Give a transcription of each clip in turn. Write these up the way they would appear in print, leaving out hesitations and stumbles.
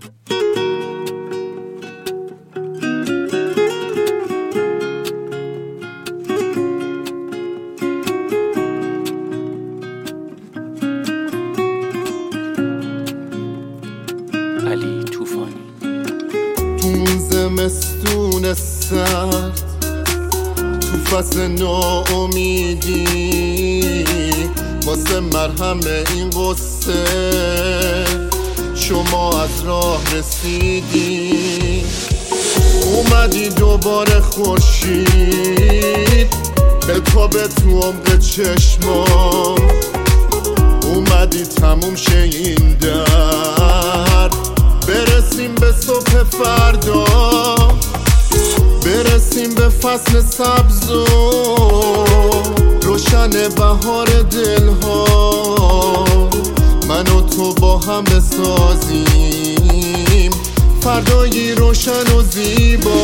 علی طوفانی. تو زمستون سرد، تو فصل ناامیدی، واسه مرهم این قصه شما از راه رسیدی. اومدی دوباره خورشید بتابه تو عمق چشمام، اومدی تموم شه این درد، برسیم به صبح فردا، برسیم به فصل سبز و روشن بهار دلها. من و تو با هم بسازیم فردایی روشن و زیبا.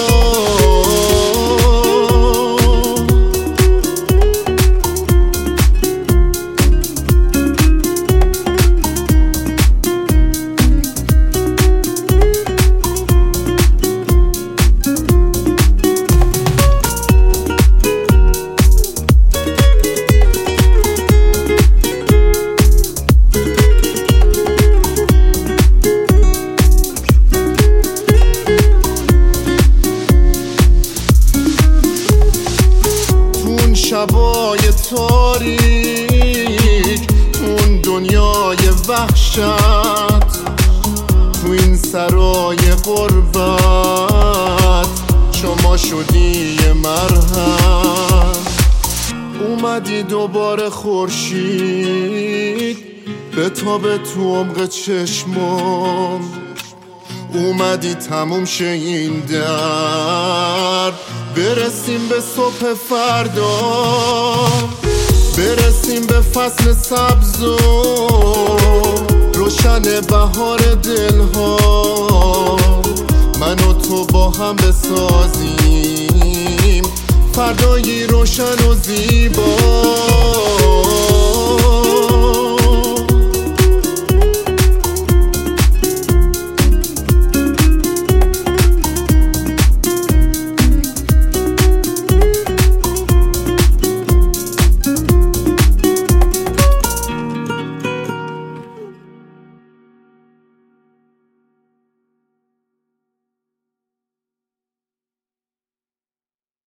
شبای تاریک، اون دنیای وحشت، تو این سرای غربت شما شدی یه مرهم. اومدی دوباره خورشید بتابه تو عمق چشمام، اومدی تموم شه این درد، برسیم به صبح فردا، برسیم به فصل سبز و روشن بهار دلها. من و تو با هم بسازیم فردایی روشن و زیبا.